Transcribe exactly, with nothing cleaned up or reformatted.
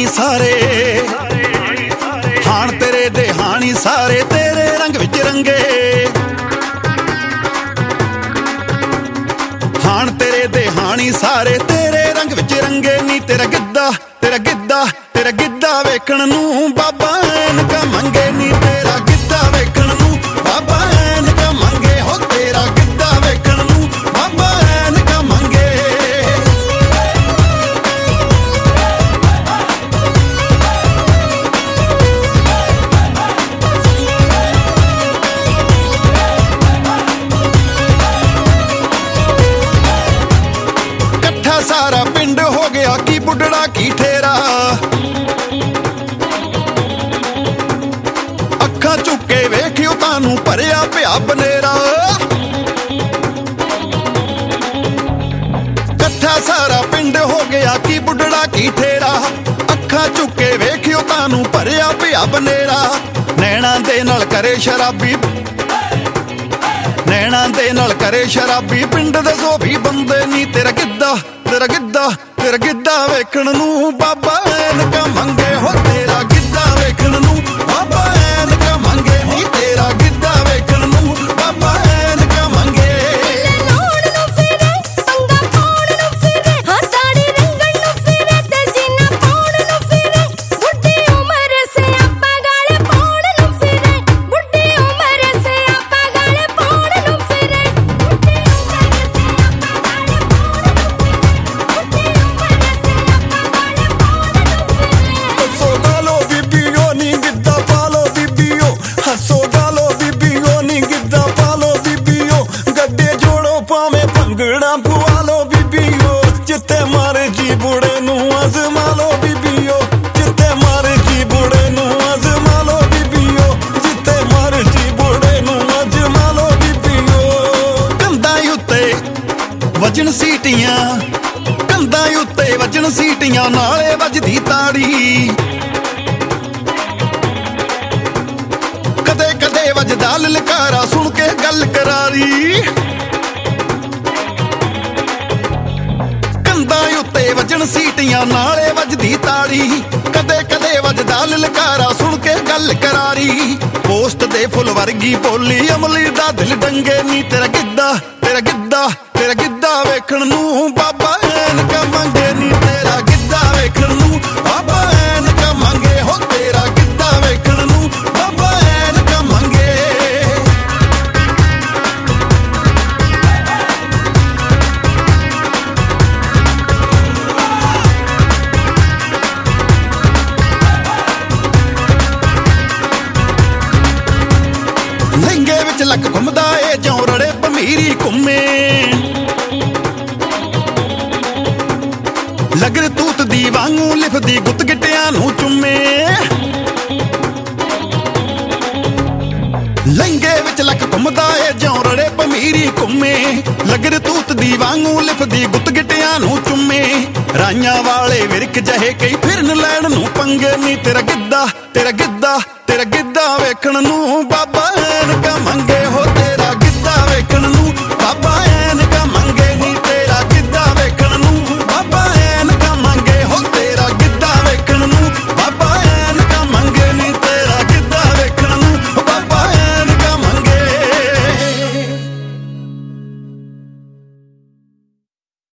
सारे हाण तेरे दे हाणी सारे तेरे रंग विच रंगे हाण तेरे दे हाणी सारे तेरे रंग विच रंगे नी तेरा गिद्दा तेरा गिद्दा तेरा गिद्दा वेखण नूं बाबा ऐनका मंगे नी तेरा गिद्दा वेखण नूं बाबा ऐनका मंगे हो तेरा गिद्दा वेखण नूं बाबा ऐनका मंगे सारा पिंड हो गया की बुढ़ड़ा की ठेरा अखा चुके वेखियो तानू भरिया पिया बनेरा कट्ठा सारा पिंड हो गया की बुढ़ड़ा की ठेरा अखा चुके वेखियो तानू भरिया पिया बनेरा नैना दे नाल करे शराबी नैना दे नाल करे शराबी पिंड दे सोभी बंदे नी तेरा गिद्दा तेरा गिद्दा तेरा गिद्दा वेखण नूं बाबा ऐनका मंगे हो तेरा गिद्दा वेखण नूं बाबा ऐनका मंगे नी तेरा गिद्दा वेखण नूं बाबा ऐनका मंगे भंगड़ा पुआ लो बीबीओ जिते मर्जी बुढ़े नू आजमा लो बीबीओ जिते मर्जी बुढ़े नू आजमा लो बीबीओ जिते मर्जी बुढ़े नू आजमा लो बीबीओ कंधा उत्ते वजन सीटियां कंधा उत्ते वजन सीटियां नाले वजदी ताड़ी कदे कदे वजदा ललकारा सुन के गल करारी उत्ते वजन सीटियां नाले वजदी ताड़ी कदे कदे वजदा ललकारा सुन के गल करारी पोस्ट दे फुल वर्गी बोली अमली दा दिल डंगे नी तेरा गिद्दा तेरा गिद्दा तेरा गिद्दा वेखण नूं बाबा ऐनका मंगे नी तेरा गिद्दा वेखण नूं बाबा ऐनका मंगे हो तेरा गिद्दा वेखण नूं बाबा ऐनका मंगे लहंगे विच लक घुमदा ए जौं रड़े भमीरी घुमे लगन तूत दी वांगू लिफदी गुत गिटियां नूं चुमे लहंगे विच लक घुमदा ए जौं रड़े भमीरी घुमे लगन तूत दी वांगू लिफदी गुत गिटियां नूं चुमे राइयां वाले विरक जहे कई फिरन लैण नूं पंगे नी तेरा गिद्दा तेरा गिद्दा तेरा गिद्दा वेखण नूं बाबा ऐनका मंगे हो।